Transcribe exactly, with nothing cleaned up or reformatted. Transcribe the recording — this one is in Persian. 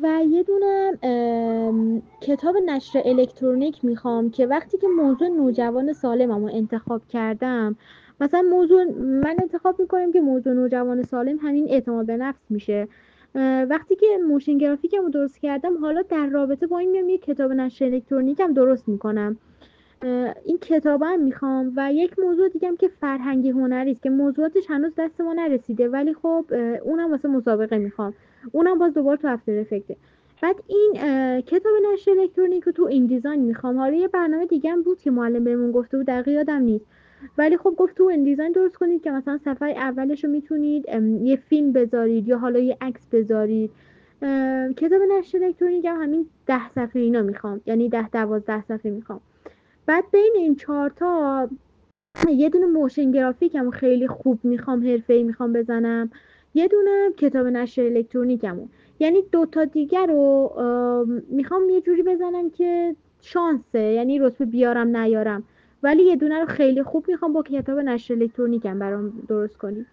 و یه دونم ام، کتاب نشر الکترونیک میخوام که وقتی که موضوع نوجوان سالمم رو انتخاب کردم، مثلا موضوع من انتخاب میکنم که موضوع نوجوان سالم همین اعتماد به نفس میشه. اه، وقتی که موشن گرافیکم رو درست کردم، حالا در رابطه با این میام یه کتاب نشر الکترونیکم درست میکنم. این کتابم میخوام و یک موضوع دیگم که فرهنگی هنری است که موضوعاتش هنوز دست ما نرسیده، ولی خب اه، اونم واسه مسابقه میخوام. اونم باز دوباره تو هفته افکته. بعد این اه، کتاب نشر الکترونیک رو تو این دیزاین میخوام. حالا یه برنامه دیگه هم بود که معلم بهمون گفته بود، دقیق یادم نیست، ولی خب گفت تو این دیزاین درست کنید که مثلا صفحه اولش رو میتونید یه فیلم بذارید یا حالا یه عکس بذارید. اه، کتاب نشر الکترونیک هم همین ده صفحه اینا میخوام، یعنی ده دوازده صفحه میخوام. بعد بین این چهارتا یه دونه موشن گرافیکم خیلی خوب میخوام، حرفه‌ای میخوام بزنم. یه دونه کتاب نشر الکترونیکمو، یعنی دوتا دیگر رو میخوام یه جوری بزنم که شانسه، یعنی رتبه بیارم نیارم، ولی یه دونه رو خیلی خوب میخوام با کتاب نشر الکترونیکم برام درست کنی.